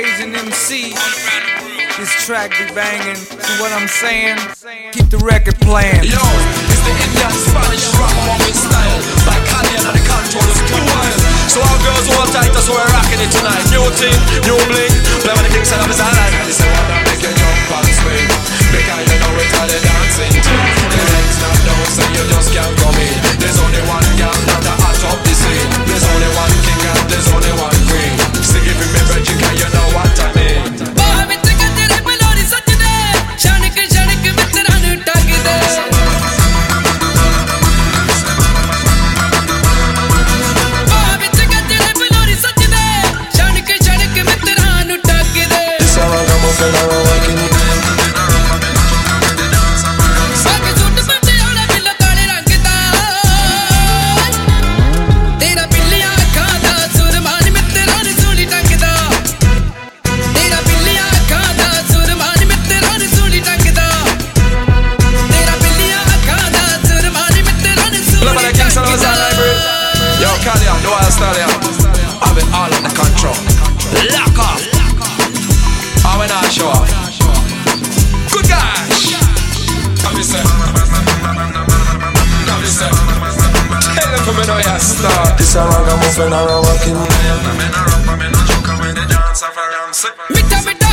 Asian MC. This track be banging. See what I'm saying? Keep the record playing. Yo, it's the Indian Spanish rock one with style. By Callian and the control is too wild. So our girls hold tight, so we're rocking it tonight. New team, new bling. Play with the king side of his island. This is what I make you jump and swing. Because you know it's how they dancing too. The legs not down, so you just can't come in. There's only one girl that the hot up the scene. There's only one king and there's only one queen. Sing it with me, Reggie, cause you know what I mean. Have it all under control. Lock off. I will not show off. Good gosh. Have you said? Have you said? Tell them for me now you start. This a ragamuffin or a walking. Me